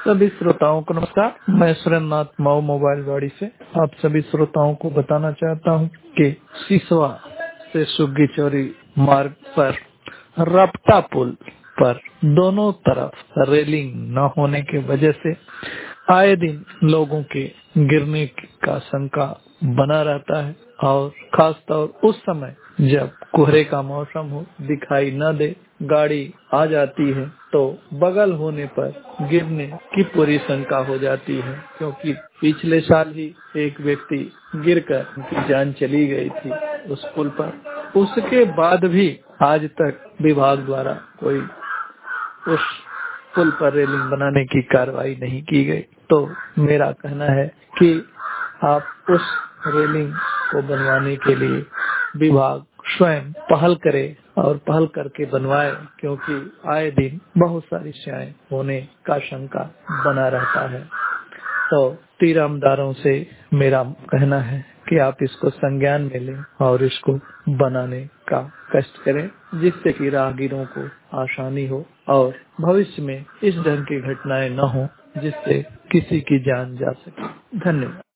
सभी श्रोताओं को नमस्कार। मैं सुरेंद्रनाथ मऊ मोबाइल गाड़ी से आप सभी श्रोताओं को बताना चाहता हूं कि सिसवा से सुग्गी चौरी मार्ग पर रपटा पुल पर दोनों तरफ रेलिंग न होने की वजह से आए दिन लोगों के गिरने का शंका बना रहता है और खासतौर उस समय जब कोहरे का मौसम हो, दिखाई न दे, गाड़ी आ जाती है तो बगल होने पर गिरने की पूरी शंका हो जाती है, क्योंकि पिछले साल ही एक व्यक्ति गिरकर उनकी जान चली गई थी उस पुल पर। उसके बाद भी आज तक विभाग द्वारा कोई उस पुल पर रेलिंग बनाने की कार्रवाई नहीं की गई। तो मेरा कहना है कि आप उस रेलिंग को बनवाने के लिए विभाग स्वयं पहल करे और पहल करके बनवाए, क्योंकि आए दिन बहुत सारी समस्याएं होने का शंका बना रहता है। तो तीरमदारों से मेरा कहना है कि आप इसको संज्ञान में लें और इसको बनाने का कष्ट करें, जिससे कि राहगीरों को आसानी हो और भविष्य में इस ढंग की घटनाएं न हो जिससे किसी की जान जा सके। धन्यवाद।